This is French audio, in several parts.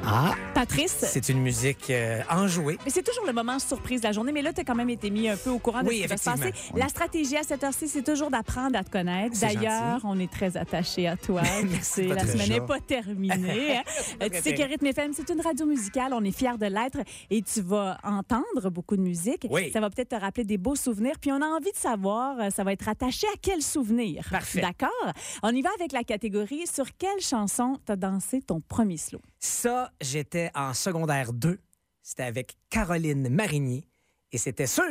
Ah, Patrice. c'est une musique enjouée. Mais c'est toujours le moment surprise de la journée, mais là, tu as quand même été mis un peu au courant de Oui, ce qui va se passer. effectivement. La stratégie à cette heure-ci, c'est toujours d'apprendre à te connaître. C'est D'ailleurs, gentil. on est très attachés à toi. Merci, La Patricia. semaine n'est pas terminée. Tu sais que Rythme FM, c'est une radio musicale. On est fiers de l'être et tu vas entendre beaucoup de musique. Oui. Ça va peut-être te rappeler des beaux souvenirs. Puis on a envie de savoir, ça va être attaché à quel souvenir. Parfait. D'accord? On y va avec la catégorie. Sur quelle chanson t'as dansé ton premier slow? Ça, j'étais en secondaire 2. C'était avec Caroline Marigny. Et c'était sûr.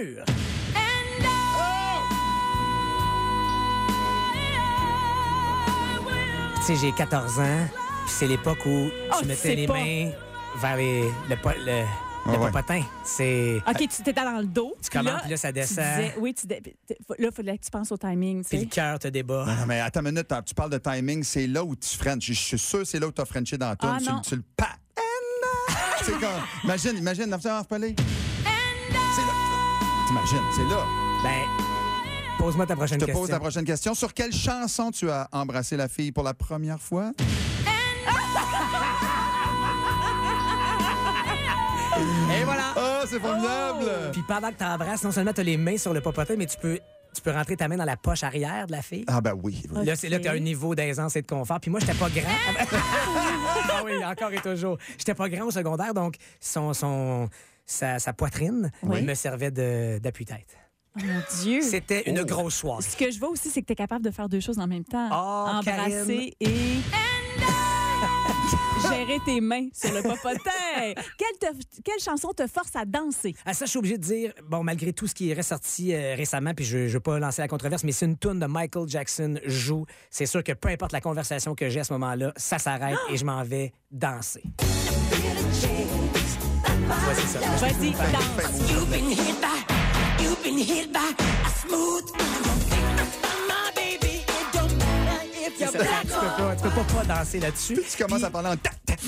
Tu sais, j'ai 14 ans. Puis c'est l'époque où Oh, tu tu mettais sais les pas. mains vers le ouais. popotin. C'est... OK, tu étais dans le dos. Tu commences, puis là, ça tu descend. disais- oui, là, il faudrait que tu penses au timing. Tu Puis le sais. cœur te débat. Non, mais attends une minute, tu parles de timing, c'est là où tu frenches. Je suis sûr que c'est là où tu as frenché dans la toune. Ah, non. Tu le pas. C'est comme. Imagine, Narcisse. C'est là. T'imagines, c'est là. Ben, pose-moi ta prochaine Je te question. pose la prochaine question. Sur quelle chanson tu as embrassé la fille pour la première fois? Et voilà! Ah, c'est formidable! Puis pendant que tu embrasses, non seulement tu as les mains sur le popotin, mais tu peux rentrer ta main dans la poche arrière de la fille. Ah, ben oui. oui. Là, c'est là que tu as un niveau d'aisance et de confort. Puis moi, j'étais pas grand. Ah oui, encore et toujours. J'étais pas grand au secondaire, donc sa poitrine me servait d'appui-tête. Oh mon Dieu! C'était une grosse soirée. Ce que je vois aussi, c'est que tu es capable de faire deux choses en même temps. Oh, embrasser et... gérer tes mains sur le popotin. Quelle chanson te force à danser? À ça, je suis obligé de dire, bon, malgré tout ce qui est ressorti récemment, puis je ne veux pas lancer la controverse, mais si une toune de Michael Jackson joue, c'est sûr que peu importe la conversation que j'ai à ce moment-là, ça s'arrête et je m'en vais danser. Voici ça. Vas-y, danse. You've been hit by a smooth my baby. It don't matter if you're Ça, black tu peux pas danser là-dessus. Tu commences à parler en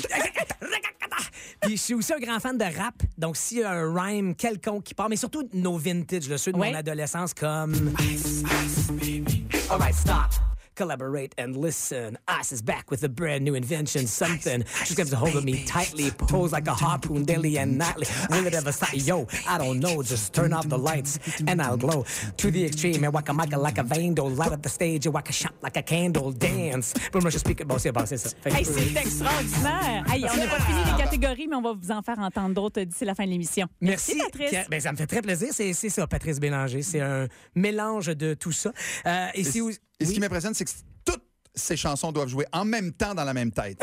Puis je suis aussi un grand fan de rap. Donc, s'il y a un rhyme quelconque qui part, mais surtout nos vintage, ceux de Ouais. mon adolescence, comme... All right, stop. Collaborate and listen. Ice is back with a brand new invention. Something just grabs a hold of me tightly. Pulls like a harpoon daily and nightly. Will it ever stop? Yo, I don't know. Just turn off the lights and I'll glow to the extreme. And whack a mic like a vandal. Light up the stage and whack a shot like a candle. Dance. But moi, je speak. Bon, c'est ça. Fait que- Hey, c'est extraordinaire. Hey, on n'a pas fini les catégories, mais on va vous en faire entendre d'autres d'ici la fin de l'émission. Merci, Patrice. Pierre. Ben, ça me fait très plaisir. C'est ça, Patrice Bélanger. C'est un mélange de tout ça. Et c'est où- Et ce oui? qui m'impressionne, c'est que toutes ces chansons doivent jouer en même temps dans la même tête.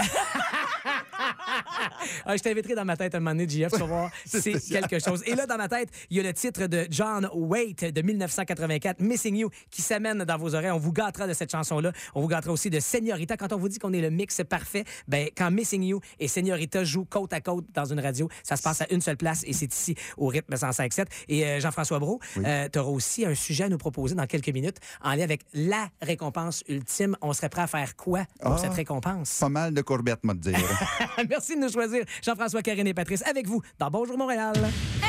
Je t'inviterai dans ma tête un moment donné, JF, tu vas voir, c'est spécial. quelque chose. Et là, dans ma tête, il y a le titre de John Waite de 1984, Missing You, qui s'amène dans vos oreilles. On vous gâtera de cette chanson-là. On vous gâtera aussi de Señorita. Quand on vous dit qu'on est le mix parfait, ben, quand Missing You et Señorita jouent côte à côte dans une radio, ça se passe à une seule place et c'est ici au rythme 105.7. Et Jean-François Brault, tu auras aussi un sujet à nous proposer dans quelques minutes en lien avec la récompense ultime. On serait prêt à faire quoi pour cette récompense? Pas mal de courbettes, moi, te dire. Merci de nous choisir. Jean-François, Karine et Patrice avec vous dans Bonjour Montréal.